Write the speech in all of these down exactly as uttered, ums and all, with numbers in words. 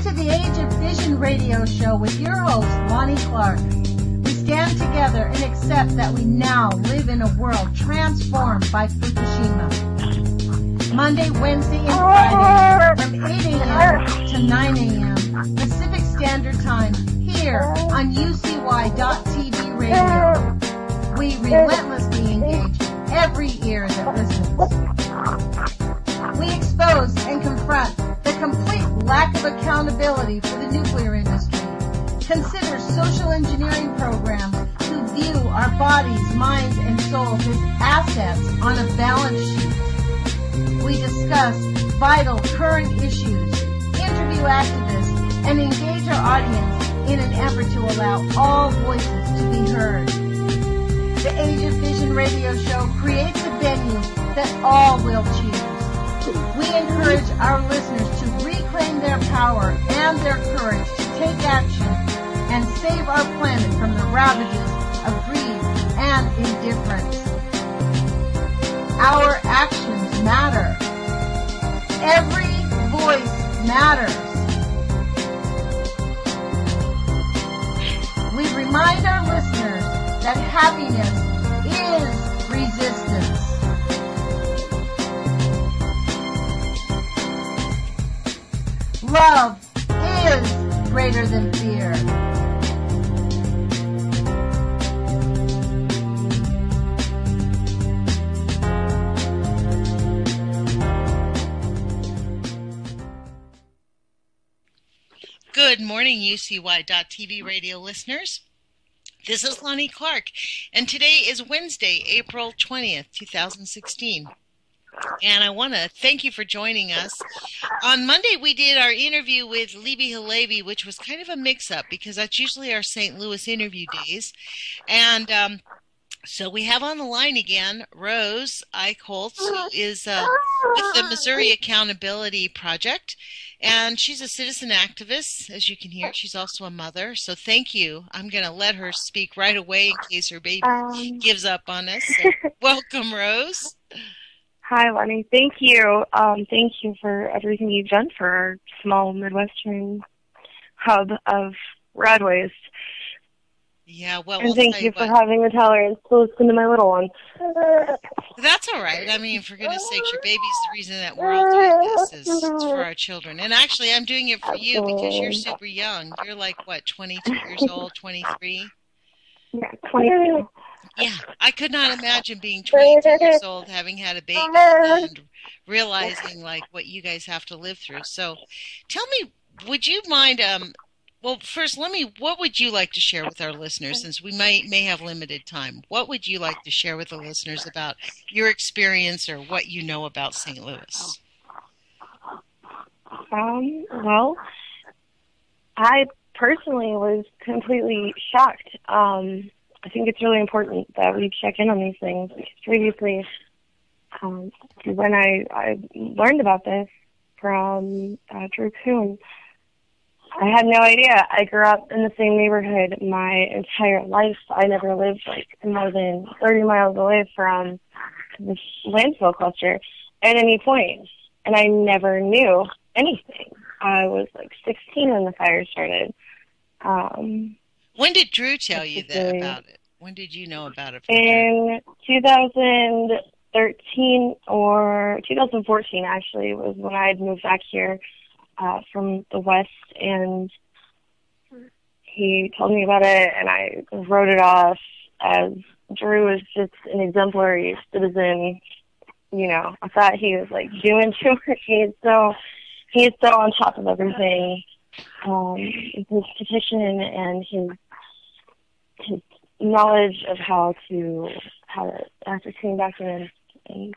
to the Age of Vision radio show with your host, Lonnie Clark. We stand together and accept that we now live in a world transformed by Fukushima. Monday, Wednesday, and Friday from eight a.m. to nine a.m. Pacific Standard Time here on U C Y dot T V radio. We relentlessly engage every ear that listens. We expose and confront the complete lack of accountability for the nuclear industry. Consider social engineering programs who view our bodies, minds, and souls as assets on a balance sheet. We discuss vital current issues, interview activists, and engage our audience in an effort to allow all voices to be heard. The Age of Vision radio show creates a venue that all will choose. We encourage our listeners to reclaim their power and their courage to take action and save our planet from the ravages of greed and indifference. Our actions matter. Every voice matters. We remind our listeners that happiness is resistance. Love is greater than fear. Good morning, U C Y dot T V radio listeners. This is Lonnie Clark, and today is Wednesday, April twentieth, twenty sixteen. And I want to thank you for joining us. On Monday, we did our interview with Libby Halevi, which was kind of a mix-up because that's usually our Saint Louis interview days. And um, so we have on the line again Rose Eichholz, who is uh, with the Missouri Accountability Project. And she's a citizen activist, as you can hear. She's also a mother. So thank you. I'm going to let her speak right away in case her baby um, gives up on us. So welcome, Rose. Hi, Lenny. Thank you. Um, thank you for everything you've done for our small Midwestern hub of Radways. Yeah, well, and we'll thank you you for what. having the tolerance to listen to my little one. That's all right. I mean, for goodness sakes, your baby's the reason that we're all doing this is it's for our children. And actually, I'm doing it for you because you're super young. You're like, what, twenty-two years old, twenty-three? Yeah, twenty-two. Yeah, I could not imagine being twenty-two years old, having had a baby, and realizing, like, what you guys have to live through. So tell me, would you mind... um? Well, first, let me, what would you like to share with our listeners, since we might may have limited time? What would you like to share with the listeners about your experience or what you know about Saint Louis? Um, well, I personally was completely shocked. Um, I think it's really important that we check in on these things, because previously, um, when I, I learned about this from uh, Drew Kuhn, I had no idea. I grew up in the same neighborhood my entire life. I never lived like more than thirty miles away from this landfill cluster at any point, and I never knew anything. I was like sixteen when the fire started. Um, when did Drew tell you that about it? When did you know about it? In two thousand thirteen or two thousand fourteen, actually, was when I had moved back here. Uh, from the West, and he told me about it, and I wrote it off as Drew is just an exemplary citizen. You know, I thought he was like doing too much. He's so he's so on top of everything. Um, his petition and his his knowledge of how to how to ascertain documents and.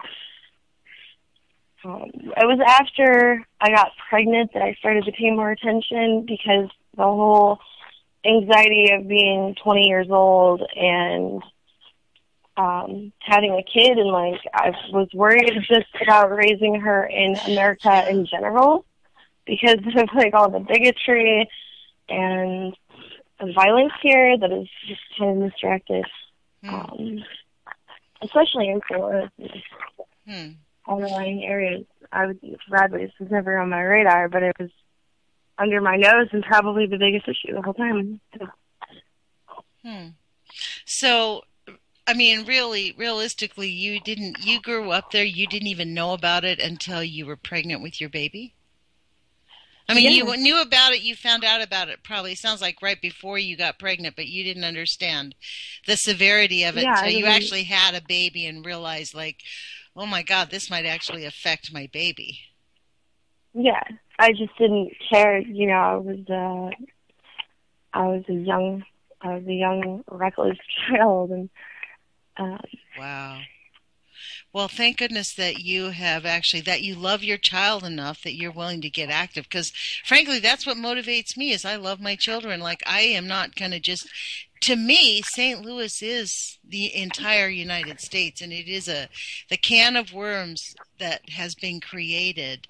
Um, it was after I got pregnant that I started to pay more attention, because the whole anxiety of being twenty years old and um, having a kid, and like I was worried just about raising her in America in general, because of like all the bigotry and the violence here that is just kind of misdirected, um, especially in Saint Louis. Hmm. Underlying areas. I would Radways was never on my radar, but it was under my nose and probably the biggest issue the whole time. Hmm. So, I mean, really, realistically, you didn't, you grew up there, you didn't even know about it until you were pregnant with your baby? I mean, Yeah. you knew about it, you found out about it probably, sounds like right before you got pregnant, but you didn't understand the severity of it Yeah, until I you didn't- actually had a baby and realized, like, oh my God, this might actually affect my baby. Yeah, I just didn't care. You know, I was uh, I was a young, I was a young, reckless child, and um, Wow. Well, thank goodness that you have actually, that you love your child enough that you're willing to get active. Because frankly, that's what motivates me is I love my children. Like I am not going to just, to me, Saint Louis is the entire United States. And it is a, the can of worms that has been created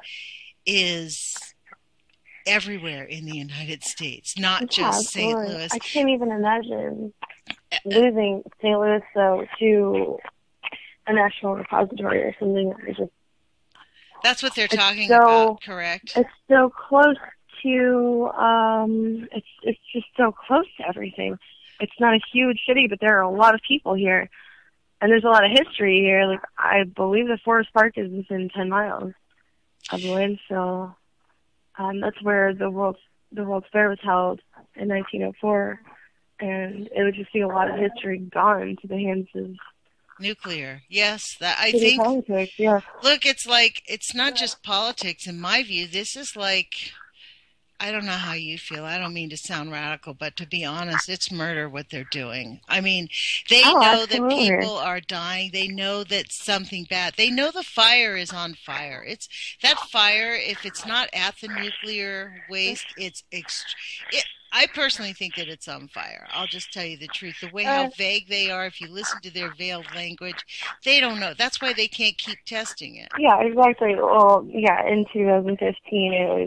is everywhere in the United States, not yeah, just Saint absolutely. Louis. I can't even imagine losing Saint Louis though to a national repository or something. I just That's what they're It's talking so- about, correct? it's so close to um it's it's just so close to everything. It's not a huge city, but there are a lot of people here, and there's a lot of history here. Like I believe the Forest Park is within ten miles of Lloyd, so um that's where the world the World's Fair was held in nineteen oh four, and it would just be a lot of history gone to the hands of Nuclear, yes. That I city think. politics. Yeah. Look, it's like it's not just politics. In my view, this is like. I don't know how you feel. I don't mean to sound radical, but to be honest, it's murder what they're doing. I mean, they Oh, know that absolutely. people are dying. They know that something bad. They know the fire is on fire. It's that fire. If it's not at the nuclear waste, it's ext- it, I personally think that it's on fire. I'll just tell you the truth. The way how Uh, vague they are, if you listen to their veiled language, they don't know. That's why they can't keep testing it. Yeah, exactly. Well, yeah, in two thousand fifteen it was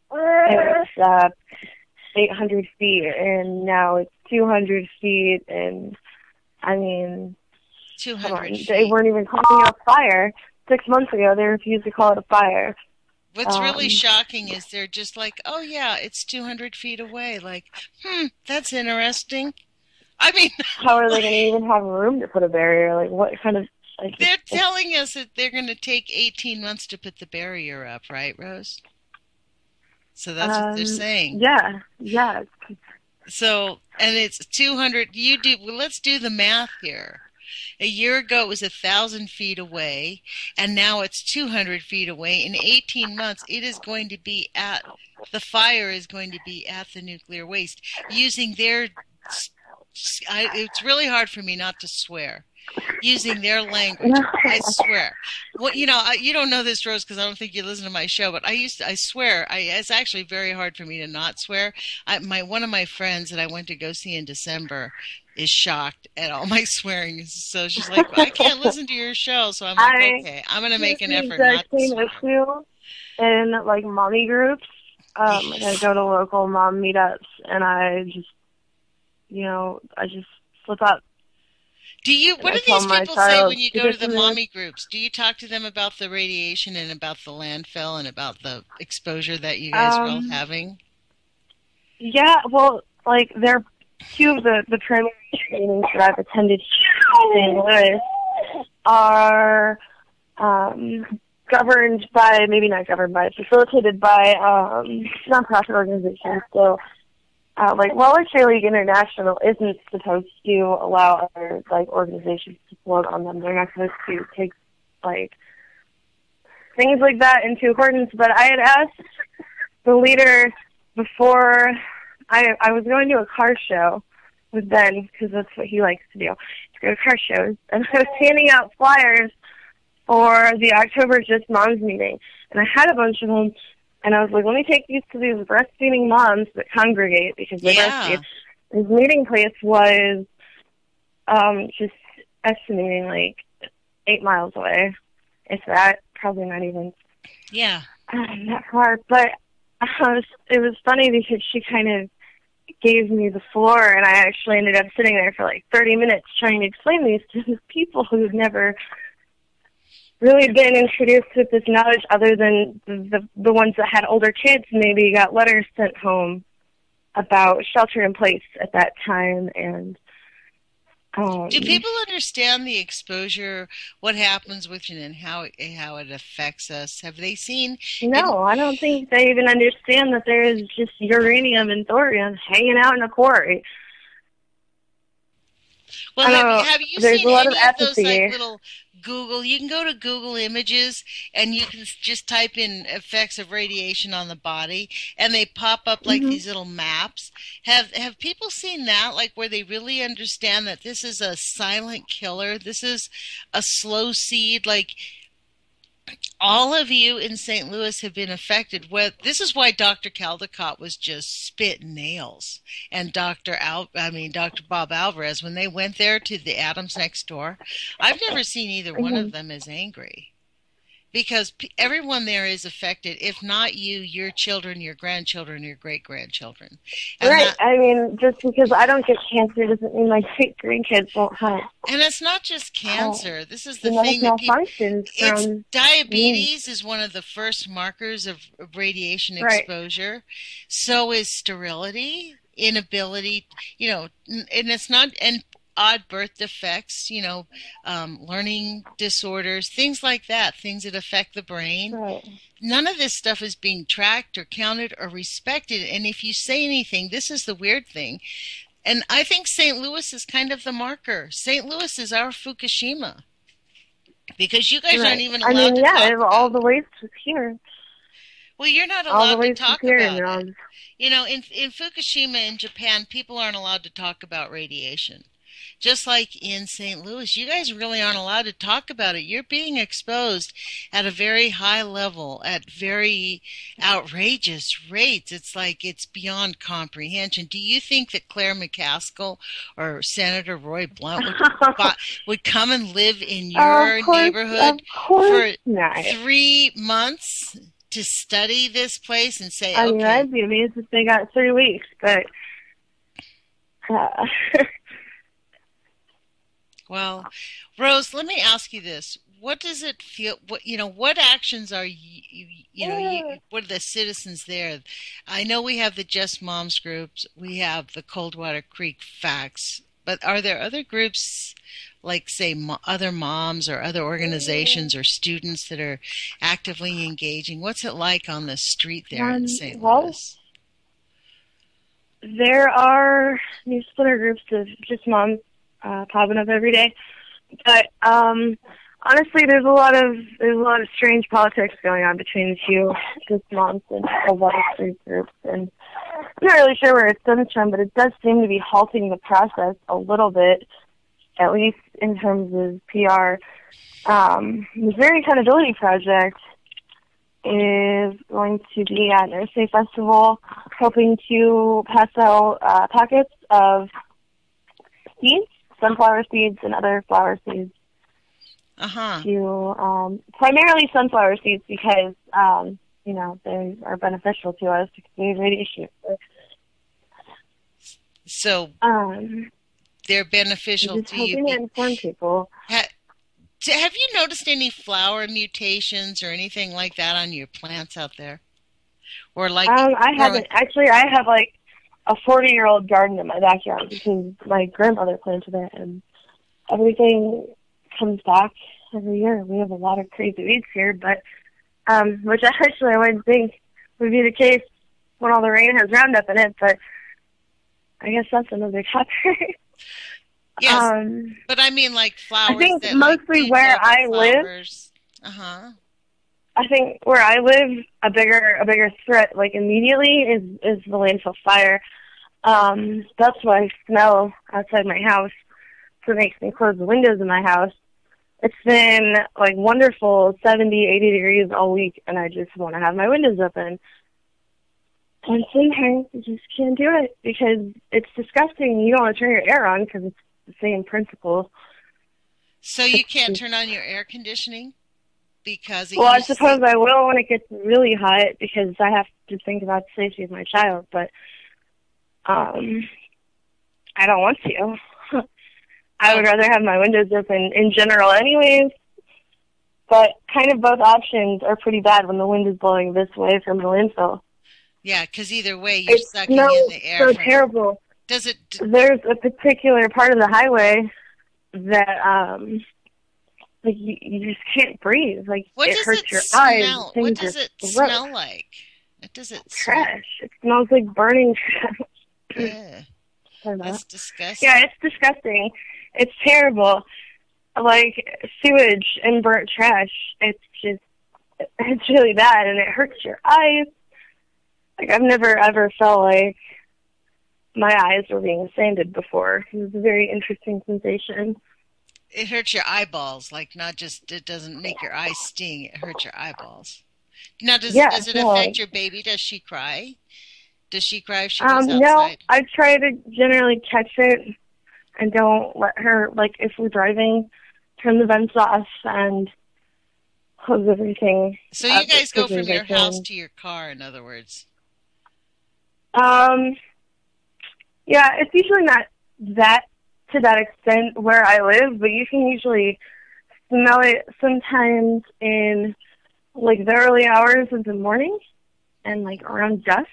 it was uh, eight hundred feet, and now it's two hundred feet, and I mean, Two come on, hundred feet. they weren't even calling it a fire. Six months ago, they refused to call it a fire. What's really Um, shocking is they're just like, oh, yeah, it's two hundred feet away. Like, hmm, that's interesting. I mean, How are they going to even have room to put a barrier? Like, what kind of... Like, they're it's- telling us that they're going to take eighteen months to put the barrier up, right, Rose? So that's what they're um, saying. Yeah, yeah. So, and it's two hundred. You do, well, let's do the math here. A year ago, it was one thousand feet away, and now it's two hundred feet away. In eighteen months, it is going to be at, the fire is going to be at the nuclear waste. Using their, I, it's really hard for me not to swear. Using their language, I swear. Well, you know, I, you don't know this, Rose, because I don't think you listen to my show. But I used to, I swear, I, it's actually very hard for me to not swear. I, my one of my friends that I went to go see in December is shocked at all my swearing. So she's like, well, I can't listen to your show. So I'm like, I- okay, I'm going to make an The effort not exact to same swear. issue in like mommy groups. Um, like I go to local mom meetups, and I just, you know, I just slip up. Do you? What I do tell these my people say child when you to go to get the to the- mommy groups? Do you talk to them about the radiation and about the landfill and about the exposure that you guys are all Um, having? Yeah, well, like they're two of the the primary trainings that I've attended here in Saint Louis are um, governed by, maybe not governed by, facilitated by um, nonprofit organizations. So, uh, like, Waller Care League International isn't supposed to allow other like organizations to float on them. They're not supposed to take like things like that into accordance. But I had asked the leader before. I I was going to a car show with Ben, because that's what he likes to do, to go to car shows. And I was handing out flyers for the October Just Moms meeting. And I had a bunch of them, and I was like, let me take these to these breastfeeding moms that congregate because they Yeah. breastfeed. His meeting place was um, just estimating like eight miles away, if that, probably not even Yeah. um, that far. But I was, it was funny because she kind of gave me the floor, and I actually ended up sitting there for like thirty minutes trying to explain these to people who had never really been introduced with this knowledge other than the, the the ones that had older kids maybe got letters sent home about shelter in place at that time. And um, do people understand the exposure, what happens with it, and how it, how it affects us? Have they seen? No, it? I don't think they even understand that there is just uranium and thorium hanging out in a quarry. Well, have, have you There's seen a lot any of of those apathy. like little Google? You can go to Google Images and you can just type in effects of radiation on the body, and they pop up like mm-hmm. these little maps. Have have people seen that? Like where they really understand that this is a silent killer. This is a slow seed. Like all of you in Saint Louis have been affected. With this is why Doctor Caldecott was just spitting nails, and Doctor Al, I mean Doctor Bob Alvarez, when they went there to the Adams next door. I've never seen either one mm-hmm. of them as angry, because p- everyone there is affected. If not you, your children, your grandchildren, your great grandchildren. Right. That, I mean, just because I don't get cancer doesn't mean my great grandkids won't have. And it's not just cancer. This is the genetic thing that people. malfunctions It's from diabetes me. is one of the first markers of, of radiation Right. exposure. So is sterility, inability, you know, n- and it's not and odd birth defects, you know, um, learning disorders, things like that, things that affect the brain. Right. None of this stuff is being tracked or counted or respected. And if you say anything, this is the weird thing. And I think Saint Louis is kind of the marker. Saint Louis is our Fukushima. Because you guys right. aren't even allowed I mean, to yeah, talk about all the waste is here. Well, you're not All the allowed to waste is talk here. about And, it. um, You know, in in Fukushima in Japan, people aren't allowed to talk about radiation. Just like in Saint Louis, you guys really aren't allowed to talk about it. You're being exposed at a very high level, at very outrageous rates. It's like it's beyond comprehension. Do you think that Claire McCaskill or Senator Roy Blunt would, bu- would come and live in your of course, neighborhood of course for not. three months to study this place and say, I mean, okay. I'd be amazed if they got three weeks, but uh, Well, Rose, let me ask you this. What does it feel, what, you know, what actions are you, you, you know, you, what are the citizens there? I know we have the Just Moms groups, we have the Coldwater Creek Facts, but are there other groups like, say, mo- other moms or other organizations or students that are actively engaging? What's it like on the street there um, in Saint well, Louis? there are new splinter groups of Just Moms uh, popping up every day. But um, honestly, there's a lot of there's a lot of strange politics going on between the two Just Moms and a lot of street groups, and I'm not really sure where it stems from, but it does seem to be halting the process a little bit, at least in terms of P R. Um, the Missouri Accountability Project is going to be at Nursery Festival, hoping to pass out uh, packets of seeds, sunflower seeds, and other flower seeds. Uh-huh. To um, primarily sunflower seeds because um, you know they are beneficial to us because we use radiation. So um, they're beneficial just to you. hoping to inform people. Ha- t- have you noticed any flower mutations or anything like that on your plants out there? Or like Um, I growing- haven't actually. I have like a forty-year-old garden in my backyard because my grandmother planted it, and everything comes back every year. We have a lot of crazy weeds here, but um, which I actually I wouldn't think would be the case when all the rain has Roundup in it, but I guess that's another topic. Yes, um, but I mean like flowers. I think that, mostly like, where double I live, flowers. Uh-huh. I think where I live, a bigger a bigger threat, like immediately, is is the landfill fire. Um, that's why I smell outside my house. So it makes me close the windows in my house. It's been like wonderful seventy, eighty degrees all week, and I just want to have my windows open. And sometimes you just can't do it because it's disgusting. You don't want to turn your air on because it's the same principle. So you can't turn on your air conditioning because it Well, I uses- suppose I will when it gets really hot because I have to think about the safety of my child, but um, I don't want to. I would rather have my windows open in general anyways. but kind of both options are pretty bad when the wind is blowing this way from the landfill. Yeah, because either way, you're It sucking in smells the air. so from terrible. It. Does it? D- There's a particular part of the highway that, um, like, you, you just can't breathe. Like, what it does hurts it your smell? eyes. What does it throat. smell like? What does it Trash. It smells like burning trash. Yeah. That's disgusting. Yeah, it's disgusting. It's terrible. Like, sewage and burnt trash. It's just, it's really bad, and it hurts your eyes. Like, I've never ever felt like my eyes were being sanded before. It was a very interesting sensation. It hurts your eyeballs, like not just, it doesn't make your eyes sting, it hurts your eyeballs. Now, does, yeah, does it no. affect your baby? Does she cry? Does she cry if she goes um, outside? No, I try to generally catch it and don't let her, like, if we're driving, turn the vents off and close everything. So you guys go from your house to your car, in other words? Um, yeah, it's usually not that to that extent where I live, but you can usually smell it sometimes in, like, the early hours of the morning and, like, around dusk.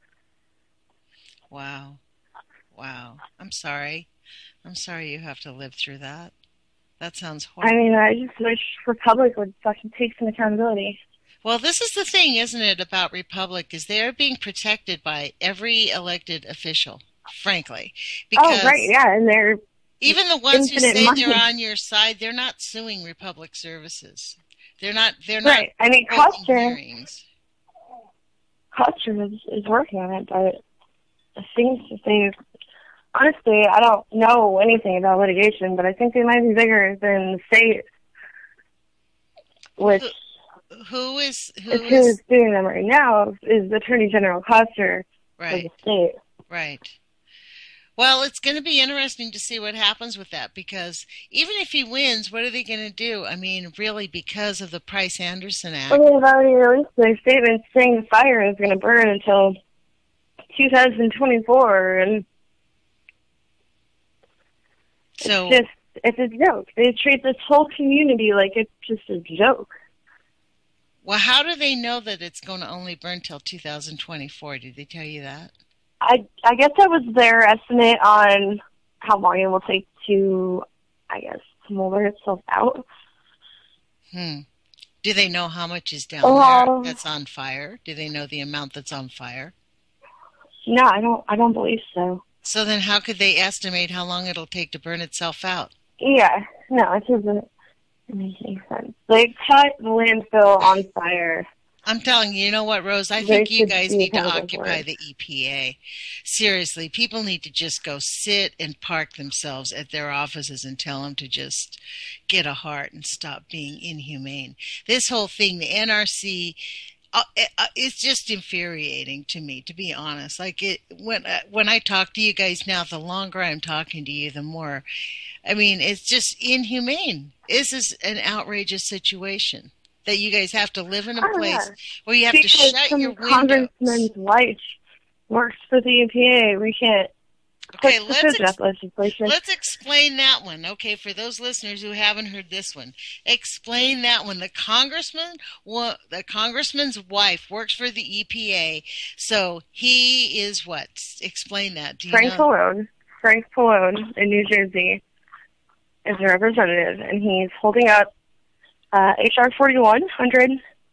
Wow. Wow. I'm sorry. I'm sorry you have to live through that. That sounds horrible. I mean, I just wish Republic would fucking take some accountability. Well, this is the thing, isn't it, about Republic, is they're being protected by every elected official, frankly. Because oh, right, yeah, and they're even the ones who say money. they're on your side, they're not suing Republic Services. They're not. They're not. Right. I mean, Koster, Koster is, is working on it, but I think that they, honestly, I don't know anything about litigation, but I think they might be bigger than the state, which who, who is who is is who's doing them right now is Attorney General Koster right, of the state. Right. Well, it's going to be interesting to see what happens with that, because even if he wins, what are they going to do? I mean, really, because of the Price-Anderson Act. Well, they've already released their statement saying the fire is going to burn until two thousand twenty-four, and so it's just, it's a joke. They treat this whole community like it's just a joke. Well, how do they know that it's going to only burn till two thousand twenty-four? Did they tell you that? I I guess that was their estimate on how long it will take to, I guess, smolder itself out. Hmm. Do they know how much is down um, there that's on fire? Do they know the amount that's on fire? No, I don't. I don't believe so. So then, how could they estimate how long it'll take to burn itself out? Yeah, no, it doesn't make any sense. They cut the landfill on fire. I'm telling you, you know what, Rose? I They think you should guys be need to accountable for occupy it. the E P A. Seriously, people need to just go sit and park themselves at their offices and tell them to just get a heart and stop being inhumane. This whole thing, the N R C, uh, uh, it's just infuriating to me, to be honest. Like it when uh, when I talk to you guys now, the longer I'm talking to you, the more. I mean, it's just inhumane. This is an outrageous situation that you guys have to live in a Oh, place yeah. where you have Because to shut some your windows. congressman's wife works for the E P A. We can't Okay, push let's the ex- death legislation. Let's explain that one. Okay, for those listeners who haven't heard this one, explain that one. The congressman, wa- the congressman's wife works for the E P A, so he is what? Explain that. Do you Frank know? Pallone, Frank Pallone in New Jersey is a representative, and he's holding up uh, H R forty-one hundred.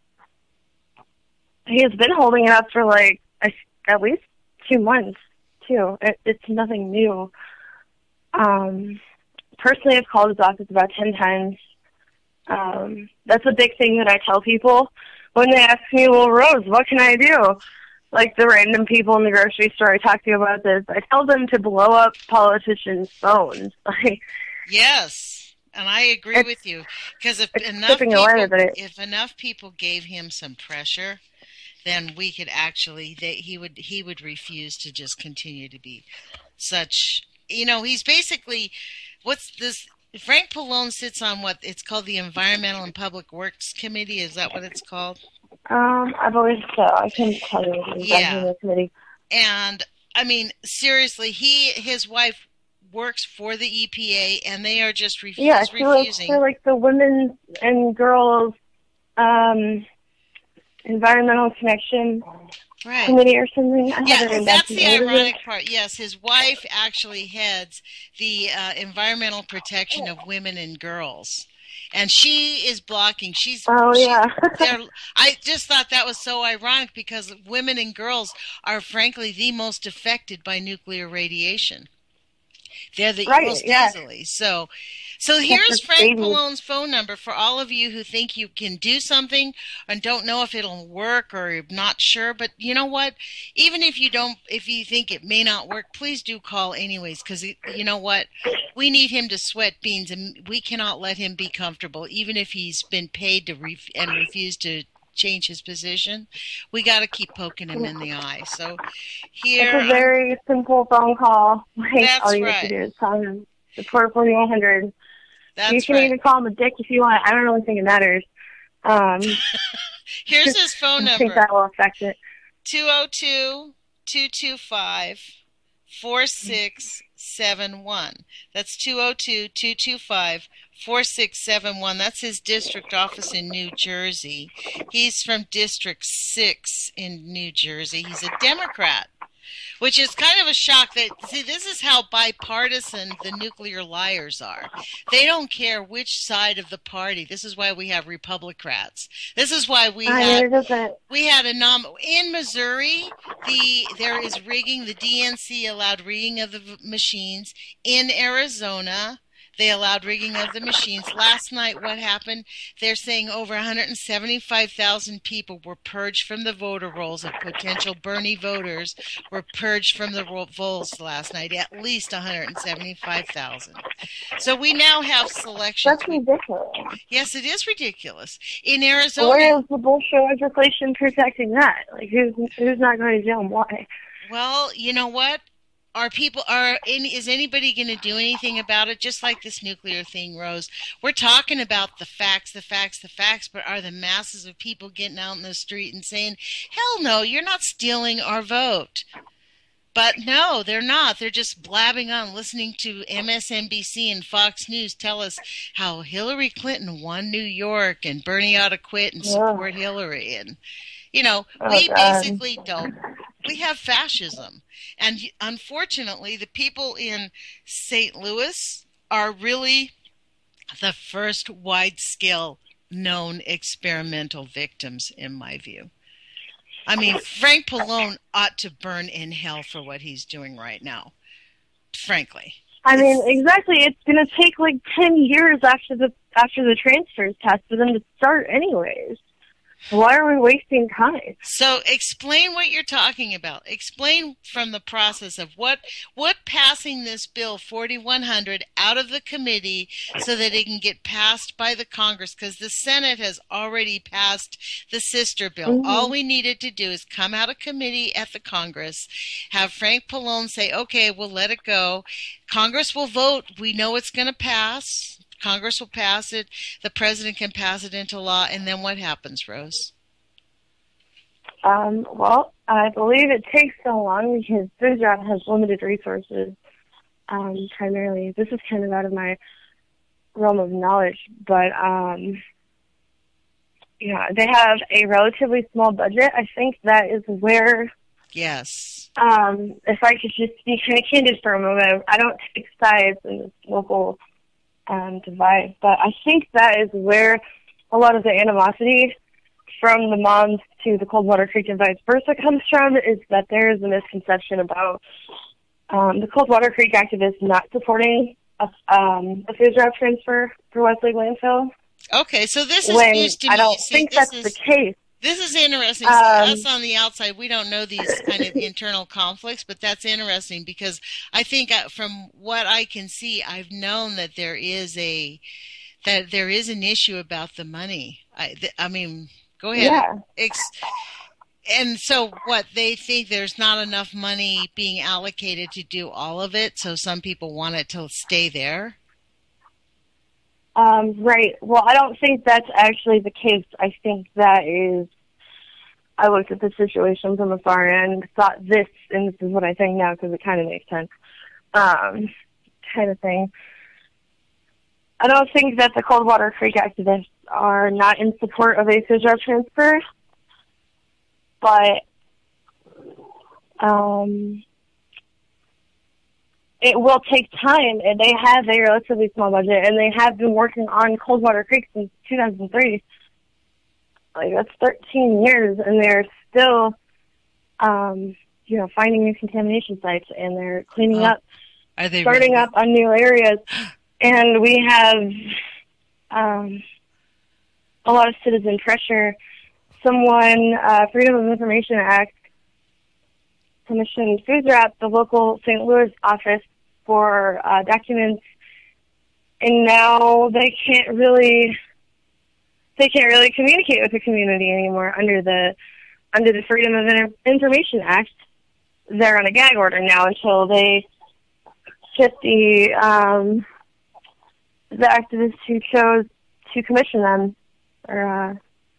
He has been holding it up for like a, at least two months, too. It, it's nothing new. Um, personally, I've called his office about ten times. Um, that's a big thing that I tell people when they ask me, well, Rose, what can I do? Like the random people in the grocery store I talk to about this, I tell them to blow up politicians' phones. Like, Yes, and I agree It's- with you, because if it's enough chipping people, away, but it- if enough people gave him some pressure, then we could actually, they, he would he would refuse to just continue to be such. You know, he's basically what's this? Frank Pallone sits on what it's called the Environmental and Public Works Committee. Is that what it's called? Um, I believe so. I couldn't tell you. Yeah. The committee. And I mean, seriously, he his wife works for the E P A, and they are just refuse, yeah, so refusing. Yeah, so like the Women's and Girls um, Environmental Connection right. Committee or something. I Yeah, that's the ironic it. part. Yes, his wife actually heads the uh, environmental protection of women and girls. And she is blocking. She's oh she's, yeah. I just thought that was so ironic because women and girls are frankly the most affected by nuclear radiation. They're the right, most yeah. easily. So, so here's Frank Pallone's phone number for all of you who think you can do something and don't know if it'll work or you're not sure. But you know what? Even if you don't, if you think it may not work, please do call anyways, because you know what? We need him to sweat beans, and we cannot let him be comfortable, even if he's been paid to ref- and refuse to change his position. We got to keep poking him in the eye. So here, it's a very um, simple phone call. Like, that's all you right. have to do is call him. Support forty-one hundred. That's you can right. even call him a dick if you want. I don't really think it matters. Um, Here's his phone number. I think that will affect it. two oh two, two two five, four six seven one. That's two oh two, two two five, four six seven one. That's his district office in New Jersey. He's from District six in New Jersey. He's a Democrat, which is kind of a shock. That see, this is how bipartisan the nuclear liars are. They don't care which side of the party. This is why we have Republicrats. This is why we I had mean, we had a nom in Missouri. The there is rigging. The D N C allowed rigging of the machines. In Arizona, they allowed rigging of the machines. Last night, what happened? They're saying over one hundred seventy-five thousand people were purged from the voter rolls of potential Bernie voters were purged from the rolls last night, at least one hundred seventy-five thousand. So we now have selections. That's ridiculous. Yes, it is ridiculous. In Arizona. Where is the bullshit legislation protecting that? Like, who's, who's not going to jail and why? Well, you know what? Are people are any, is anybody going to do anything about it? Just like this nuclear thing, Rose. We're talking about the facts, the facts, the facts, but are the masses of people getting out in the street and saying, "Hell no, you're not stealing our vote"? But no, they're not. They're just blabbing on, listening to M S N B C and Fox News tell us how Hillary Clinton won New York and Bernie ought to quit and support yeah. Hillary. And you know, oh, we God. basically don't. We have fascism. And unfortunately, the people in Saint Louis are really the first wide-scale known experimental victims, in my view. I mean, Frank Pallone ought to burn in hell for what he's doing right now, frankly. I mean, it's, exactly. It's going to take like ten years after the after the transfers test for them to start anyways. Why are we wasting time? So explain what you're talking about. Explain from the process of what what passing this bill forty-one hundred out of the committee so that it can get passed by the Congress, because the Senate has already passed the sister bill. Mm-hmm. All we needed to do is come out of committee at the Congress, have Frank Pallone say, okay, we'll let it go. Congress will vote. We know it's going to pass. Congress will pass it, the president can pass it into law, and then what happens, Rose? Um, well, I believe it takes so long because FINRA has limited resources, um, primarily. This is kind of out of my realm of knowledge, but, um, yeah, they have a relatively small budget. I think that is where... Yes. Um, if I could just be kind of candid for a moment, I don't take sides in this local... Um, divide, but I think that is where a lot of the animosity from the moms to the Coldwater Creek and vice versa comes from, is that there is a misconception about um, the Coldwater Creek activists not supporting a, um, a food drop transfer for Westlake landfill. Okay, so this is when news to me. I don't See, think that's is, the case. This is interesting. Um, See, us on the outside, we don't know these kind of internal conflicts, but that's interesting because I think from what I can see, I've known that there is a that there is an issue about the money. I, th- I mean, go ahead. Yeah. Ex- and so what, they think there's not enough money being allocated to do all of it, so some people want it to stay there? Um, right. Well, I don't think that's actually the case. I think that is, I looked at the situation from afar and thought this, and this is what I think now because it kind of makes sense. Um, kind of thing. I don't think that the Coldwater Creek activists are not in support of a FSRAP transfer, but um, it will take time, and they have a relatively small budget, and they have been working on Coldwater Creek since two thousand three. Like, that's thirteen years, and they're still, um, you know, finding new contamination sites, and they're cleaning oh, up, are they starting really? up on new areas. And we have um, a lot of citizen pressure. Someone, uh, Freedom of Information Act, commissioned FSRAP, the local Saint Louis office, for uh, documents, and now they can't really they can't really communicate with the community anymore under the under the Freedom of Inter- Information Act. They're on a gag order now until they get the um, the activists who chose to commission them. Or uh,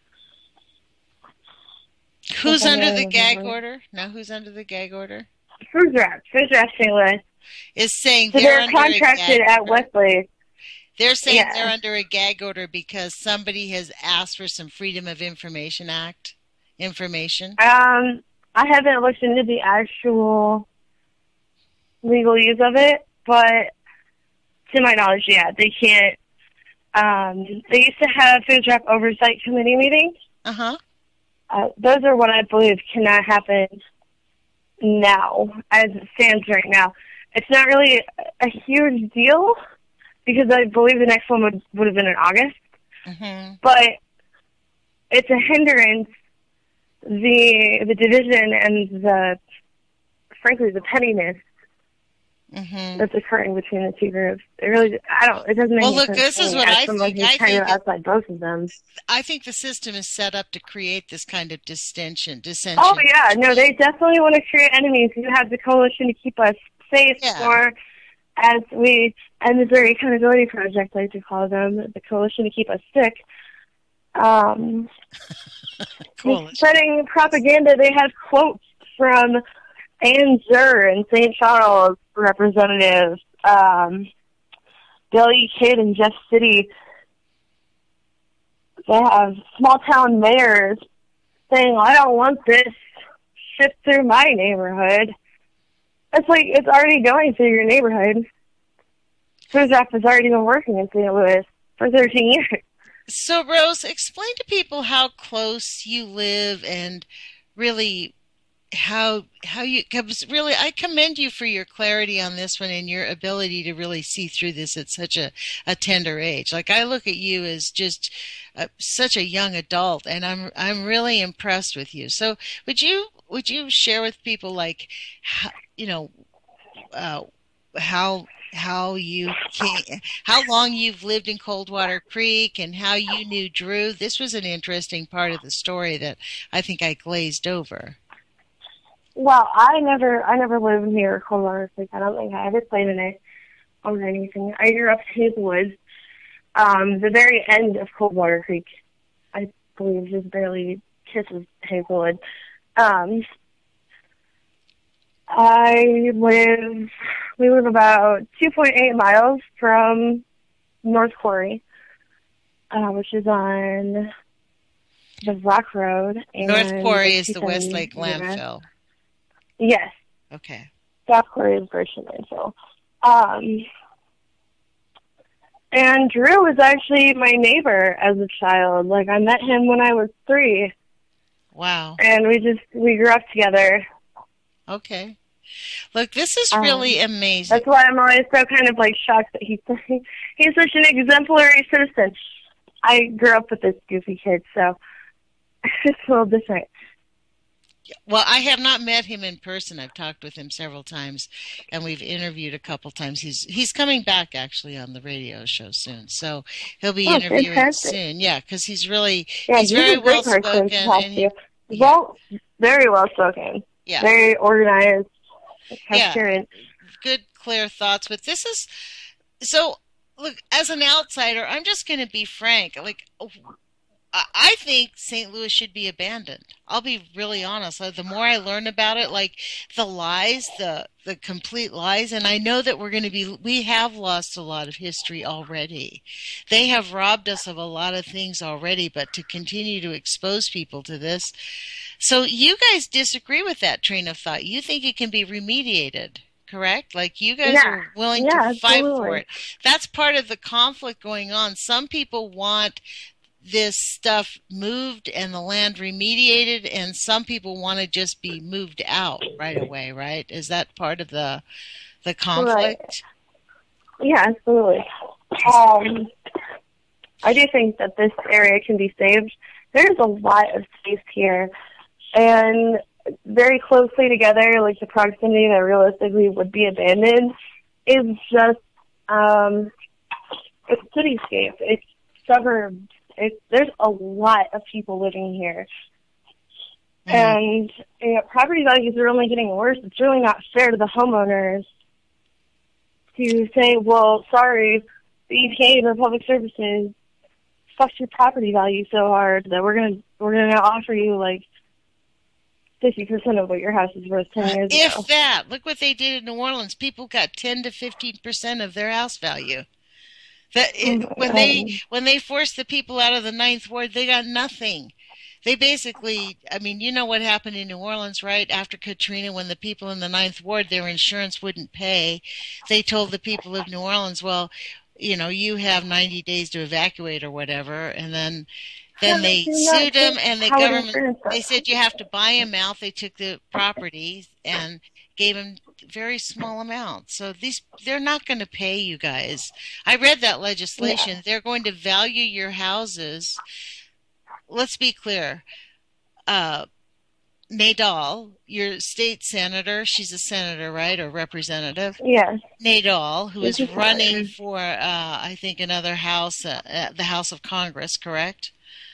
who's under the gag order? Now, who's under the gag order? FSRAP, FSRAP Saint Louis is saying so they're, they're contracted at Westlake. They're saying yeah. they're under a gag order because somebody has asked for some Freedom of Information Act information. Um, I haven't looked into the actual legal use of it, but to my knowledge, yeah, they can't. Um, they used to have FSRAP oversight committee meetings. Uh-huh. Uh, those are what I believe cannot happen now, as it stands right now. It's not really a huge deal, because I believe the next one would, would have been in August. Mm-hmm. But it's a hindrance, the the division and the, frankly, the pettiness mm-hmm. that's occurring between the two groups. It really, I don't, it doesn't make well, any look, sense this is me what as I someone think. who's I kind think of it, outside both of them. I think the system is set up to create this kind of distension, dissension. Oh, yeah. No, they definitely want to create enemies who have the coalition to keep us safe, yeah. or as we, and the Missouri Accountability Project like to call them, the coalition to keep us sick. Um, cool. Spreading propaganda. They have quotes from Ann Zur and Saint Charles representatives, um, Billy Kidd in Jeff City. They have small town mayors saying, "I don't want this shipped through my neighborhood." It's like, it's already going through your neighborhood. FSRAP has already been working in Saint Louis for thirteen years. So, Rose, explain to people how close you live and really how how you, because really I commend you for your clarity on this one and your ability to really see through this at such a, a tender age. Like, I look at you as just a, such a young adult, and I'm I'm really impressed with you. So, would you would you share with people, like, how, you know, uh, how how you came, how long you've lived in Coldwater Creek, and how you knew Drew? This was an interesting part of the story that I think I glazed over. Well, I never, I never lived near Coldwater Creek. I don't think I ever played in it or anything. I grew up in Hazelwood, um, the very end of Coldwater Creek. I believe just barely kisses Hazelwood. Um, I live, we live about two point eight miles from North Quarry, uh, which is on the Rock Road. And North Quarry is the Westlake landfill. Yes. Okay. South Quarry is Gresham landfill. Um, and Drew was actually my neighbor as a child. Like, I met him when I was three. Wow. And we just, we grew up together. Okay. Look, this is really um, amazing. That's why I'm always so kind of, like, shocked that he's, he's such an exemplary citizen. I grew up with this goofy kid, so it's a little different. Well, I have not met him in person. I've talked with him several times, and we've interviewed a couple times. He's he's coming back, actually, on the radio show soon. So he'll be oh, interviewing fantastic. soon. Yeah, because he's really, yeah, he's, he's very well spoken. spoken. He, well, very well spoken. Yeah. Very organized. Yeah. Good, clear thoughts. But this is, so, look, as an outsider, I'm just going to be frank. Like, I I think Saint Louis should be abandoned. I'll be really honest. Uh, The more I learn about it, like the lies, the the complete lies, and I know that we're going to be, we have lost a lot of history already. They have robbed us of a lot of things already, but to continue to expose people to this. So you guys disagree with that train of thought. You think it can be remediated, correct? Like you guys Yeah. are willing Yeah, to fight for absolutely. it. That's part of the conflict going on. Some people want this stuff moved and the land remediated, and some people want to just be moved out right away, right? Is that part of the the conflict? Yeah, absolutely. Um, I do think that this area can be saved. There's a lot of space here, and very closely together, like the proximity that realistically would be abandoned, is just um, it's cityscape. It's suburbs. It's, there's a lot of people living here. Mhm. And you know, property values are only getting worse. It's really not fair to the homeowners to say, well, sorry, the E P A and the public services fucked your property value so hard that we're gonna we're gonna offer you like fifty percent of what your house is worth ten years If ago. that, look what they did in New Orleans. People got ten to fifteen percent of their house value. That it, when they when they forced the people out of the Ninth Ward, they got nothing. They basically, I mean, you know what happened in New Orleans, right? After Katrina, when the people in the Ninth Ward, their insurance wouldn't pay, they told the people of New Orleans, well, you know, you have ninety days to evacuate or whatever, and then then they sued them, and the government, they said you have to buy them out. They took the property and gave them very small amounts. So these, they're not going to pay you guys. I read that legislation. Yeah. They're going to value your houses. Let's be clear. Uh, Nadal, your state senator, she's a senator, right, or representative? Yes. Nadal, who is running for, uh, I think, another house, uh, uh, the House of Congress, correct?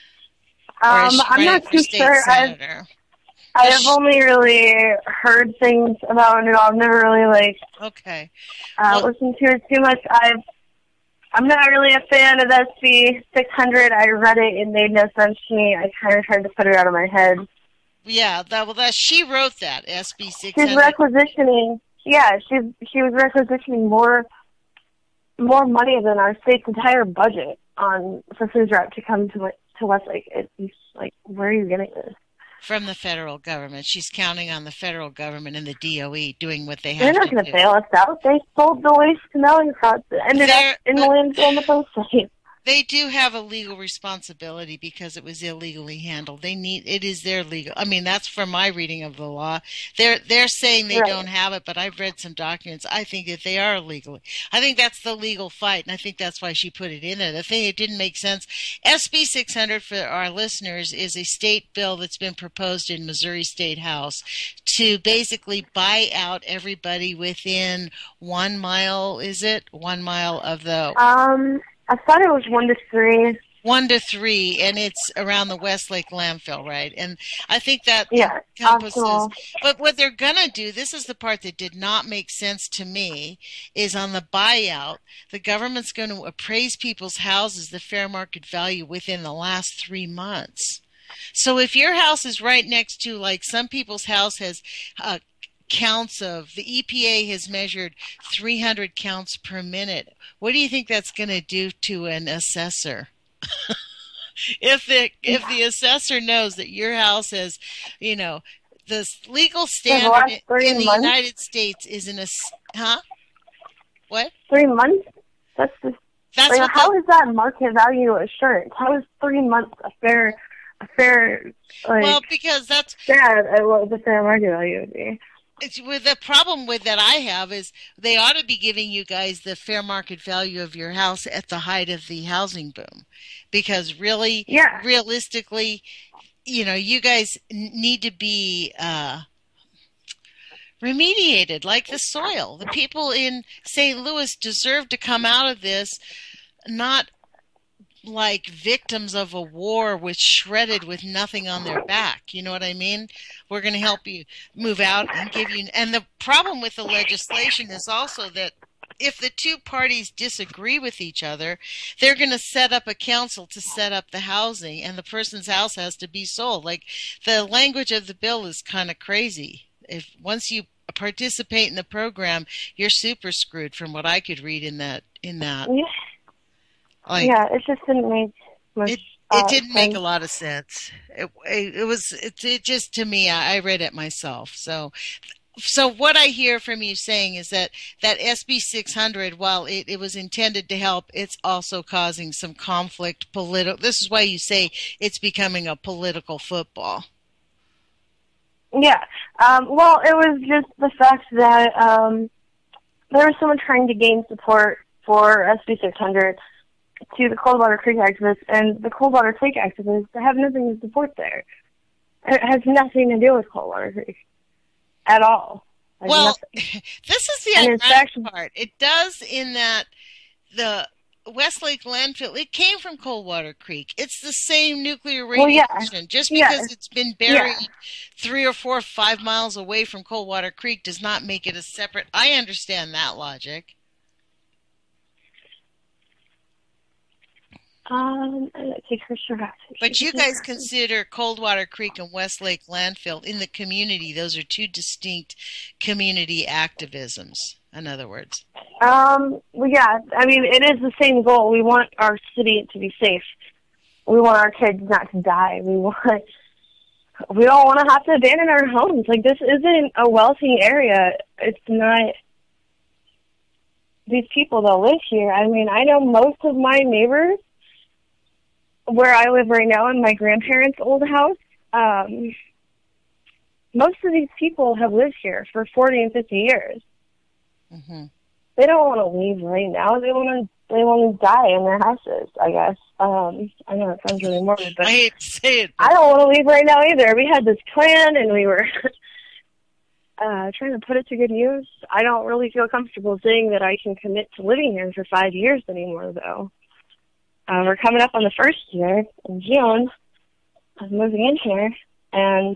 Um, I'm not too sure. I've, I've only really heard things about it. I've never really like okay uh, well, listened to it too much. I've I'm not really a fan of S B six hundred. I read it; it made no sense to me. I kind of tried to put it out of my head. Yeah, that well, that she wrote that S B six hundred. She's requisitioning. Yeah, she's she was requisitioning more more money than our state's entire budget on for food drop to come to to Westlake. It's like, where are you getting this? From the federal government. She's counting on the federal government and the D O E doing what they have They're to do. They're not going to bail us out. They sold the waste to melon crops that ended They're, up in the landfill on the post site. They do have a legal responsibility because it was illegally handled. They need it is their legal. I mean, that's from my reading of the law. They're they're saying they right. don't have it, but I've read some documents. I think that they are legally. I think that's the legal fight, and I think that's why she put it in there. The thing that didn't make sense, S B six hundred for our listeners is a state bill that's been proposed in Missouri State House to basically buy out everybody within one mile. Is it one mile of the? Um. I thought it was one to three. One to three, and it's around the Westlake landfill, right? And I think that yeah, encompasses. Absolutely. But what they're going to do, this is the part that did not make sense to me, is on the buyout, the government's going to appraise people's houses, the fair market value, within the last three months. So if your house is right next to, like some people's house has uh, counts of, the E P A has measured three hundred counts per minute. What do you think that's going to do to an assessor? if the if the assessor knows that your house has, you know, the legal standard in, in the months? United States is in a, huh? What? Three months? That's just, That's like, how the, is that market value assurance? How is three months a fair, a fair, like, well, because that's, yeah, what the fair market value would be. It's with the problem with that I have is they ought to be giving you guys the fair market value of your house at the height of the housing boom, because really, yeah. realistically, you know, you guys need to be uh, remediated like the soil. The people in Saint Louis deserve to come out of this not like victims of a war with shredded with nothing on their back. You know what I mean? We're going to help you move out and give you, and the problem with the legislation is also that if the two parties disagree with each other, they're going to set up a council to set up the housing, and the person's house has to be sold. Like, the language of the bill is kind of crazy. If once you participate in the program, you're super screwed, from what I could read in that. In that, yeah, like, yeah, it just didn't make much. It, it uh, didn't sense. make a lot of sense. It, it, it was. It, it just, to me, I, I read it myself. So. So what I hear from you saying is that that S B six hundred, while it, it was intended to help, it's also causing some conflict. Political. This is why you say it's becoming a political football. Yeah. Um, well, it was just the fact that um, there was someone trying to gain support for S B six hundred to the Coldwater Creek activists, and the Coldwater Creek activists have nothing to support there. It has nothing to do with Coldwater Creek. At all. Like well, nothing. This is the and ironic fact, part. It does, in that the Westlake landfill, it came from Coldwater Creek. It's the same nuclear radiation. Well, yeah. Just because yeah. it's been buried yeah. three or four, five miles away from Coldwater Creek does not make it a separate. I understand that logic. Um, take her shirt off. But you guys consider Coldwater Creek and Westlake landfill in the community. Those are two distinct community activisms, in other words. Um, well, yeah, I mean, it is the same goal. We want our city to be safe. We want our kids not to die. We want, we don't want to have to abandon our homes. Like, this isn't a wealthy area. It's not these people that live here. I mean, I know most of my neighbors where I live right now in my grandparents' old house. Um, most of these people have lived here for forty and fifty years. Mm-hmm. They don't want to leave right now. They want to. They want to die in their houses, I guess. Um, I know it sounds really morbid, but I hate to say it. I don't want to leave right now either. We had this plan, and we were uh, trying to put it to good use. I don't really feel comfortable saying that I can commit to living here for five years anymore, though. Uh, we're coming up on the first year in June of moving in here, and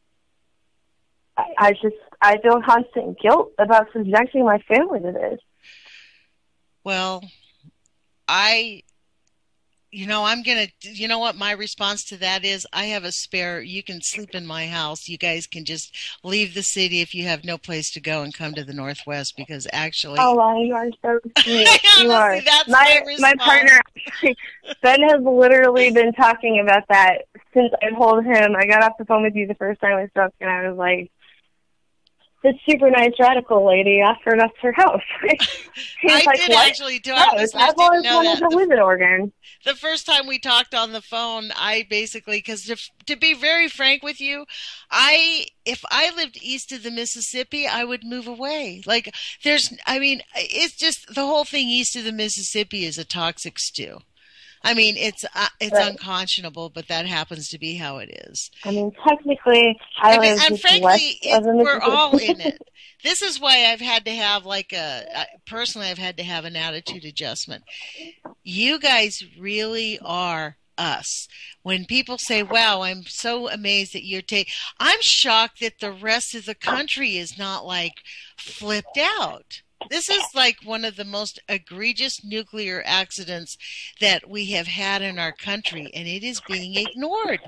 I, I just I feel constant guilt about subjecting my family to this. Well, I, you know, I'm going to, you know what my response to that is? I have a spare, you can sleep in my house. You guys can just leave the city if you have no place to go and come to the Northwest, because actually. Oh, well, you are so sweet. Honestly, you are. that's my, my, my partner, Ben, has literally been talking about that since I told him. I got off the phone with you the first time we spoke, and I was like, this super nice radical lady offered us her house. He's I like, did what? actually do. House? I've always wanted to live in Oregon. The first time we talked on the phone, I basically, because to, to be very frank with you, I if I lived east of the Mississippi, I would move away. Like, there's, I mean, it's just the whole thing east of the Mississippi is a toxic stew. I mean, it's uh, it's right. unconscionable, but that happens to be how it is. I mean, technically, I, I mean, live and just frankly, west it, of the we're all in it. This is why I've had to have like a personally, I've had to have an attitude adjustment. You guys really are us. When people say, "Wow, I'm so amazed that you're taking," I'm shocked that the rest of the country is not like flipped out. This is like one of the most egregious nuclear accidents that we have had in our country, and it is being ignored.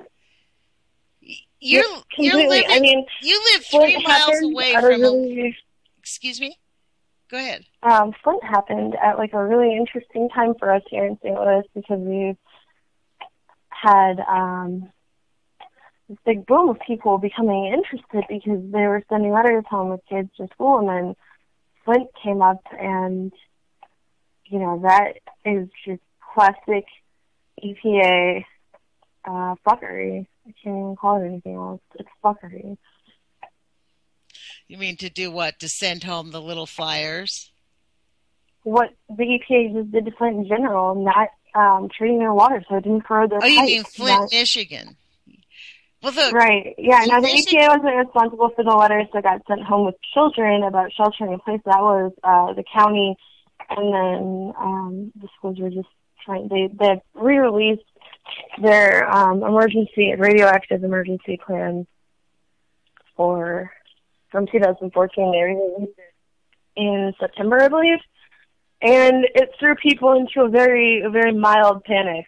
You're, you're living, I mean, you live three miles away from really, a... Excuse me? Go ahead. Um, Flint happened at like a really interesting time for us here in Saint Louis, because we've had um, this big boom of people becoming interested because they were sending letters home with kids to school, and then Flint came up, and, you know, that is just classic E P A uh, fuckery. I can't even call it anything else. It's fuckery. You mean to do what? To send home the little flyers? What the E P A just did to Flint in general, not um, treating their water so it didn't corrode their Oh, pipes. you mean Flint, not... Michigan? Well, the, right, yeah. Now, the Michigan... E P A wasn't responsible for the letters that got sent home with children about sheltering in place. That was uh, the county, and then um, the schools were just trying, they, they re-released their um, emergency, radioactive emergency plans for, from two thousand fourteen. They re-released it in September, I believe, and it threw people into a very, a very mild panic.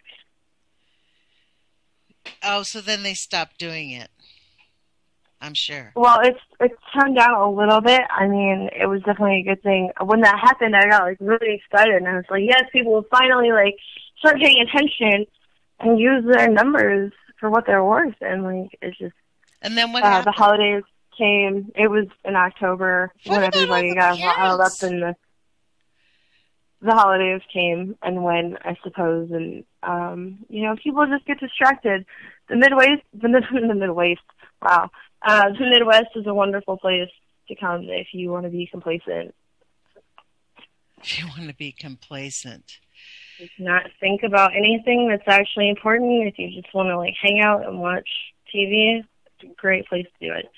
Oh, so then they stopped doing it. I'm sure. Well, it's it's toned down a little bit. I mean, it was definitely a good thing. When that happened, I got like really excited, and I was like, yes, people will finally like start paying attention and use their numbers for what they're worth. And like, it's just. And then what uh, happened? The holidays came. It was in October What when about everybody all the got riled up, parents? and the the holidays came and went, I suppose, and um, you know, people just get distracted. The Midwest, the mid, the Midwest. Wow. Uh, the Midwest is a wonderful place to come if you want to be complacent. If you want to be complacent. Just not think about anything that's actually important. If you just want to like hang out and watch T V, it's a great place to do it.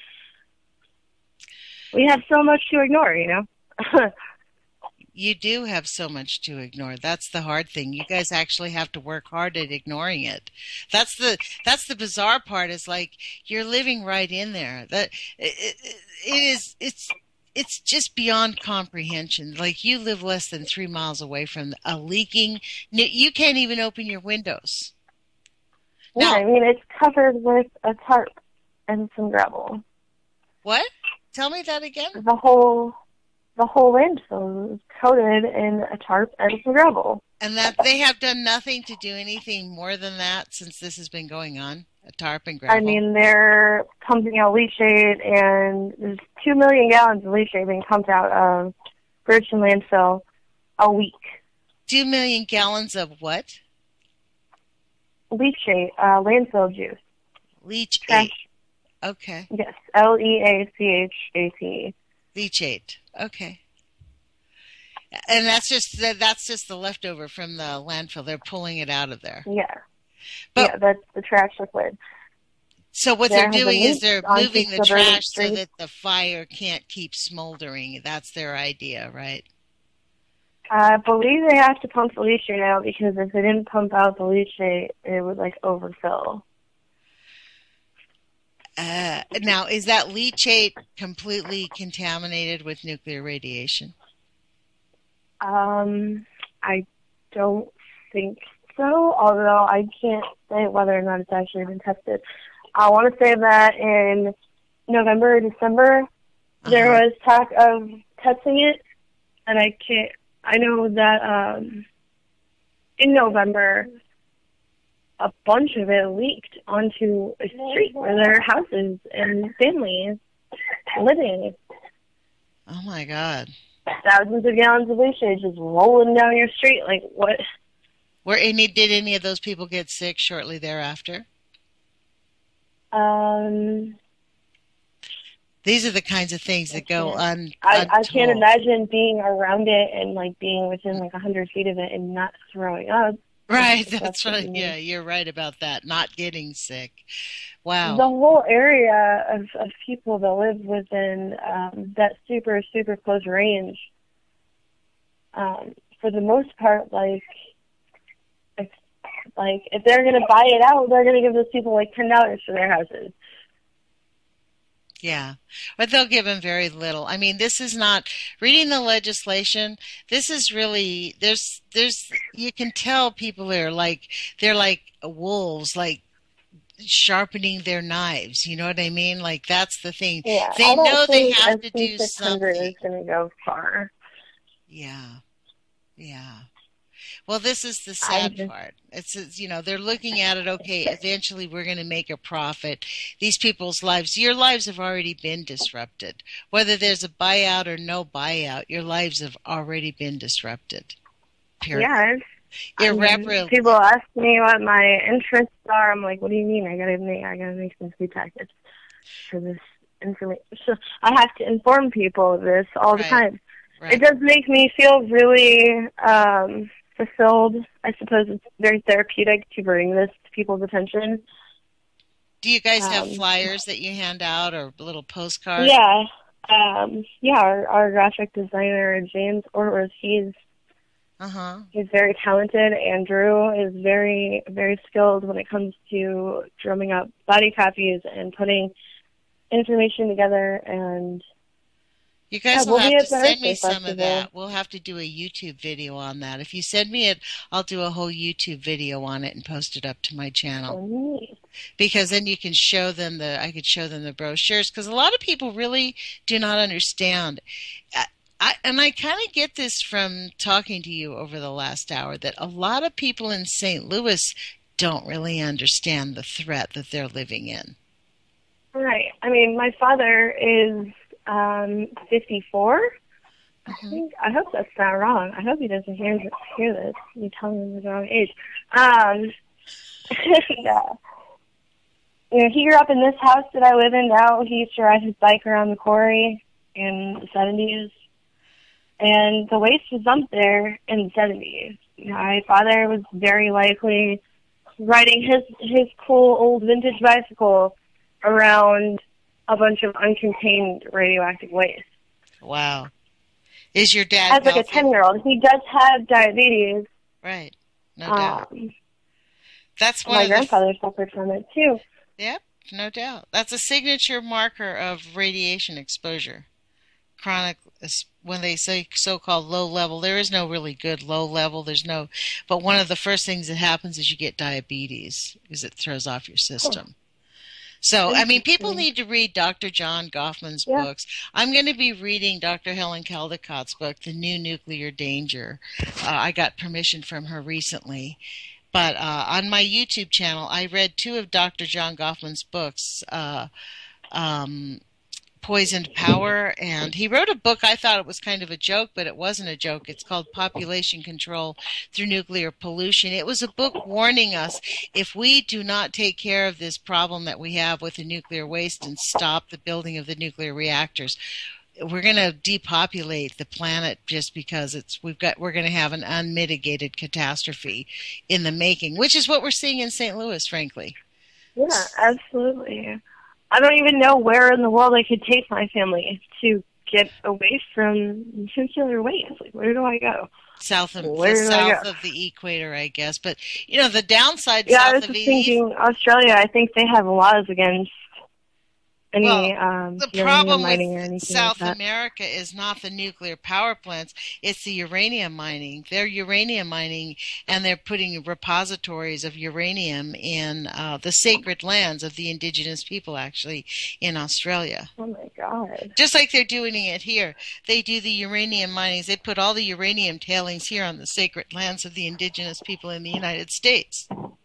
We have so much to ignore, you know? You do have so much to ignore. That's the hard thing. You guys actually have to work hard at ignoring it. That's the that's the bizarre part. Is like you're living right in there. That it, it, it is. It's it's just beyond comprehension. Like you live less than three miles away from a leaking. You can't even open your windows. Yeah, Now, I mean it's covered with a tarp and some gravel. What? Tell me that again. The whole. The whole landfill is coated in a tarp and some gravel. And that they have done nothing to do anything more than that since this has been going on? A tarp and gravel? I mean, they're pumping out leachate, and there's two million gallons of leachate being pumped out of Bridgeton landfill a week. Two million gallons of what? Leachate, uh, landfill juice. Leachate. Okay. Yes, L E A C H A T E. Leachate. Okay. And that's just that's just the leftover from the landfill. They're pulling it out of there. Yeah. But, yeah, that's the trash liquid. So what There they're doing is they're moving the trash street. so that the fire can't keep smoldering. That's their idea, right? I believe they have to pump the leachate out because if they didn't pump out the leachate, it would like overfill. Uh, now, is that leachate completely contaminated with nuclear radiation? Um, I don't think so, although I can't say whether or not it's actually been tested. I want to say that in November or December, uh-huh. there was talk of testing it, and I can't, I know that um, in November, a bunch of it leaked onto a street where there are houses and families living. Oh my God. Thousands of gallons of leachate just rolling down your street. Like, what? Were any, did any of those people get sick shortly thereafter? Um, These are the kinds of things that go un. I, I can't imagine being around it and like being within like a hundred feet of it and not throwing up. Right, that's right. Yeah, you're right about that. Not getting sick. Wow. The whole area of, of people that live within um, that super, super close range, um, for the most part, like, if, like if they're going to buy it out, they're going to give those people like ten dollars for their houses. Yeah, but they'll give them very little. I mean, this is not reading the legislation. This is really there's there's you can tell people are like they're like wolves, like sharpening their knives. You know what I mean? Like that's the thing. Yeah, they I don't know they think have to S B do six hundred something. is going to go far. Yeah, yeah. Well, this is the sad just, part. It's, it's, you know, they're looking at it, okay, eventually we're going to make a profit. These people's lives, your lives have already been disrupted. Whether there's a buyout or no buyout, your lives have already been disrupted. Period. Yeah. Irreparably. People ask me what my interests are. I'm like, what do you mean? I gotta make, I gotta make some food packets for this information. So I have to inform people of this all right. the time. Right. It does make me feel really, um, fulfilled. I suppose it's very therapeutic to bring this to people's attention. Do you guys um, have flyers that you hand out or little postcards? Yeah. Um, yeah, our, our graphic designer, James Orworth, he's uh-huh. he's very talented. Andrew is very, very skilled when it comes to drumming up body copies and putting information together. And You guys Yeah, will we'll have be to at the send Earth me Day some of Festival. that. We'll have to do a YouTube video on that. If you send me it, I'll do a whole YouTube video on it and post it up to my channel. Oh, neat. Because then you can show them the, I could show them the brochures, because a lot of people really do not understand. I, I, and I kind of get this from talking to you over the last hour, that a lot of people in Saint Louis don't really understand the threat that they're living in. Right. I mean, my father is um, fifty-four. I think. I hope that's not wrong. I hope he doesn't hear hear this. You tell him the wrong age. Um, and, uh, you know, he grew up in this house that I live in now. He used to ride his bike around the quarry in the seventies, and the waste was dumped there in the seventies. My father was very likely riding his his cool old vintage bicycle around a bunch of uncontained radioactive waste. Wow. Is your dad As like healthy? a ten-year-old, he does have diabetes. Right. No doubt. Um, That's one my of the... grandfather suffered from it, too. Yep, no doubt. That's a signature marker of radiation exposure. Chronic, when they say so-called low level, there is no really good low level. There's no... But one of the first things that happens is you get diabetes, because it throws off your system. So, I mean, people need to read Doctor John Goffman's Yeah. books. I'm going to be reading Doctor Helen Caldicott's book, The New Nuclear Danger. Uh, I got permission from her recently. But uh, on my YouTube channel, I read two of Doctor John Goffman's books, uh, um, Poisoned Power, and he wrote a book. I thought it was kind of a joke, but it wasn't a joke. It's called Population Control Through Nuclear Pollution. It was a book warning us, if we do not take care of this problem that we have with the nuclear waste and stop the building of the nuclear reactors, we're going to depopulate the planet just because it's we've got we're going to have an unmitigated catastrophe in the making, which is what we're seeing in Saint Louis, frankly. Yeah, absolutely. I don't even know where in the world I could take my family to get away from nuclear waste. Like, where do I go? South of Where the do I south go? of the equator, I guess. But you know, the downside Yeah, I south was of just the thinking Australia. I think they have laws against any Well, um, the uranium problem mining or with anything South like that. America is not the nuclear power plants, it's the uranium mining. They're uranium mining, and they're putting repositories of uranium in uh, the sacred lands of the indigenous people, actually, in Australia. Oh my God. Just like they're doing it here. They do the uranium minings. They put all the uranium tailings here on the sacred lands of the indigenous people in the United States.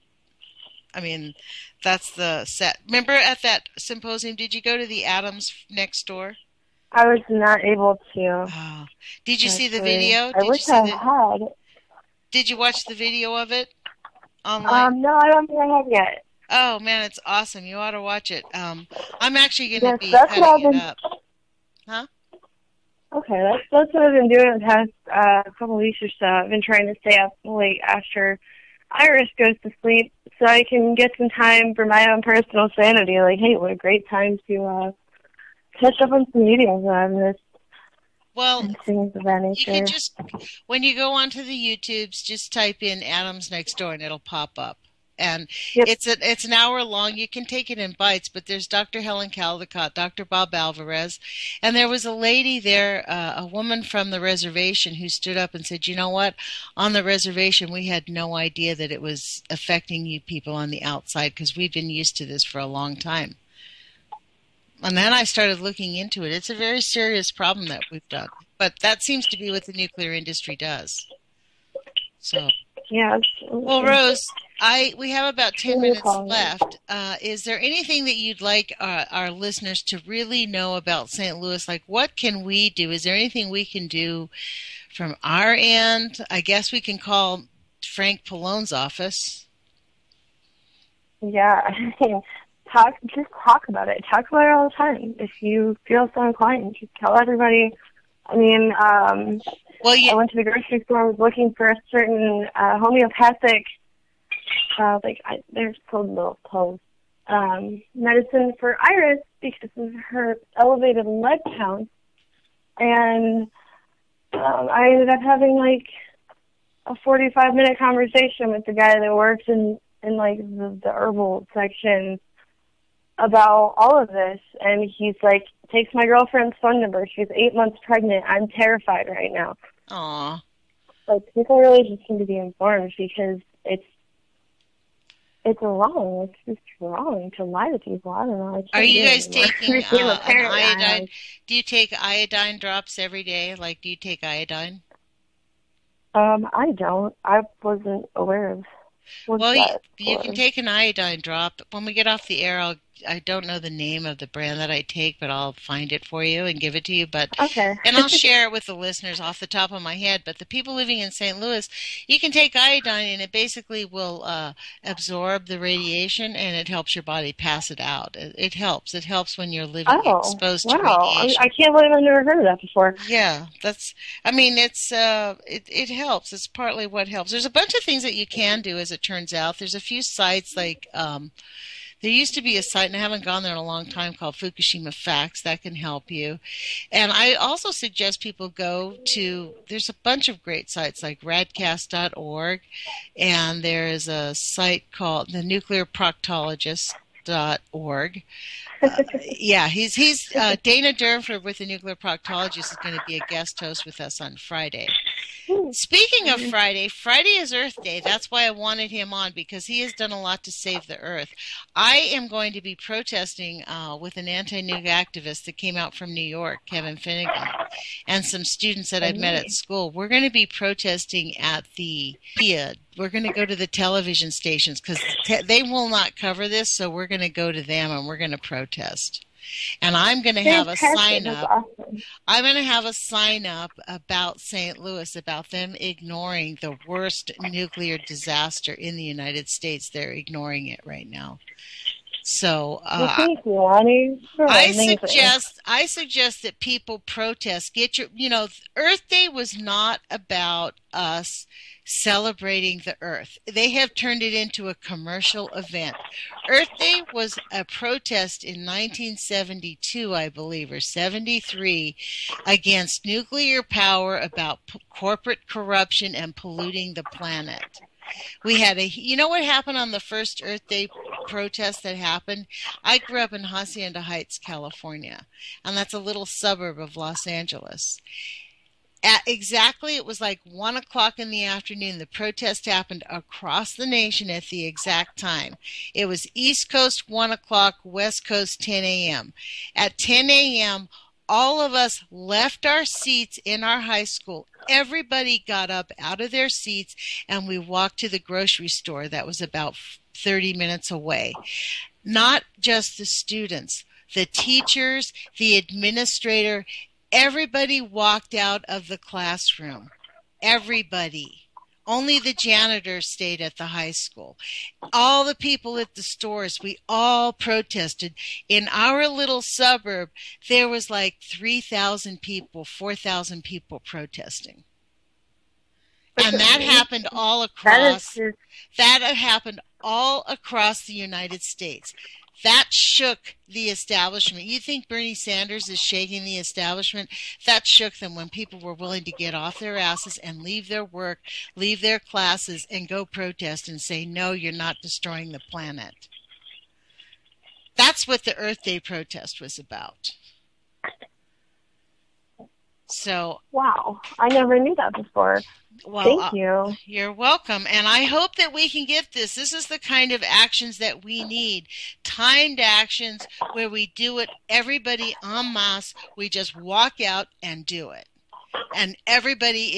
I mean, that's the set. Remember at that symposium, did you go to the Atoms next door? I was not able to. Oh. Did you see the actually. video? I Did wish you see I the, had. Did you watch the video of it online? Um, no, I don't think I have yet. Oh man, it's awesome. You ought to watch it. Um, I'm actually going to Yes, be that's what I've cutting it been- up. Huh? Okay, that's that's what I've been doing the past uh, couple weeks or so. I've been trying to stay up late after Iris goes to sleep so I can get some time for my own personal sanity. Like, hey, what a great time to uh, catch up on some meetings that I've missed Well, and things of that you nature. can just, when you go onto the YouTubes, just type in Atoms Next Door and it'll pop up. And Yep. it's a, it's an hour long. You can take it in bites, but there's Doctor Helen Caldicott, Doctor Bob Alvarez, and there was a lady there, uh, a woman from the reservation, who stood up and said, you know what, on the reservation we had no idea that it was affecting you people on the outside because we've been used to this for a long time. And then I started looking into it. It's a very serious problem that we've done, but that seems to be what the nuclear industry does. So. Yeah, absolutely. Well, Rose, I we have about ten Thank you, minutes Colin. left. Uh, is there anything that you'd like uh, our listeners to really know about Saint Louis? Like, what can we do? Is there anything we can do from our end? I guess we can call Frank Pallone's office. Yeah, I mean, talk, just talk about it. Talk about it all the time. If you feel so inclined, just tell everybody. I mean, um, Well, you, I went to the grocery store. I was looking for a certain uh, homeopathic, uh, like I, they're sold little pills, um, medicine for Iris because of her elevated lead count, and um, I ended up having like a forty-five minute conversation with the guy that works in in like the, the herbal section, about all of this, and he's like, takes my girlfriend's phone number. She's eight months pregnant. I'm terrified right now. Aw. Like, people really just need to be informed because it's it's wrong. It's just wrong to lie to people. I don't know. Are you guys taking uh, an iodine? Like, do you take iodine drops every day? Like, do you take iodine? Um, I don't. I wasn't aware of. What's Well, you, that you for? can take an iodine drop. When we get off the air, I'll, I don't know the name of the brand that I take, but I'll find it for you and give it to you. But Okay. and I'll share it with the listeners off the top of my head. But the people living in Saint Louis, you can take iodine, and it basically will uh, absorb the radiation, and it helps your body pass it out. It, it helps. It helps when you're living Oh, exposed to wow. I, radiation. I can't believe I've never heard of that before. Yeah, that's, I mean, it's, uh, it, it helps. It's partly what helps. There's a bunch of things that you can do, as it turns out. There's a few sites like, um, there used to be a site, and I haven't gone there in a long time, called Fukushima Facts. That can help you. And I also suggest people go to, there's a bunch of great sites like radcast dot org, and there is a site called the nuclear proctologist dot org. Uh, yeah, he's he's uh, Dana Durnford with the Nuclear Proctologist is going to be a guest host with us on Friday. Speaking of Friday, Friday is Earth Day. That's why I wanted him on, because he has done a lot to save the Earth. I am going to be protesting uh, with an anti-nuke activist that came out from New York, Kevin Finnegan, and some students that I've met at school. We're going to be protesting at the P I A. We're going to go to the television stations because te- they will not cover this, so we're going to go to them and we're going to protest. And I'm going to have a sign up. Awesome. I'm going to have a sign up about Saint Louis, about them ignoring the worst nuclear disaster in the United States. They're ignoring it right now. So uh, Well, thank you, Lonnie. You're I amazing. suggest I suggest that people protest. Get your, you know, Earth Day was not about us celebrating the Earth. They have turned it into a commercial event. Earth Day was a protest in nineteen seventy-two, I believe, or seventy-three, against nuclear power, about p- corporate corruption and polluting the planet. We had a, you know what happened on the first Earth Day protest that happened? I grew up in Hacienda Heights, California, and that's a little suburb of Los Angeles. At exactly, it was like one o'clock in the afternoon. The protest happened across the nation at the exact time. It was East Coast one o'clock, West Coast ten a.m. At ten a.m., all of us left our seats in our high school. Everybody got up out of their seats, and we walked to the grocery store that was about thirty minutes away. Not just the students, the teachers, the administrator, everybody walked out of the classroom. Everybody. Only the janitors stayed at the high school. All the people at the stores, we all protested. In our little suburb, there was like three thousand people, four thousand people protesting. And that happened all across, That is just, that happened all across the United States. That shook the establishment. You think Bernie Sanders is shaking the establishment? That shook them when people were willing to get off their asses and leave their work, leave their classes, and go protest and say, no, you're not destroying the planet. That's what the Earth Day protest was about. So, wow. I never knew that before. well, Thank uh, you. You're welcome. And I hope that we can get this. This is the kind of actions that we need. Timed actions where we do it, everybody en masse. We just walk out and do it. And everybody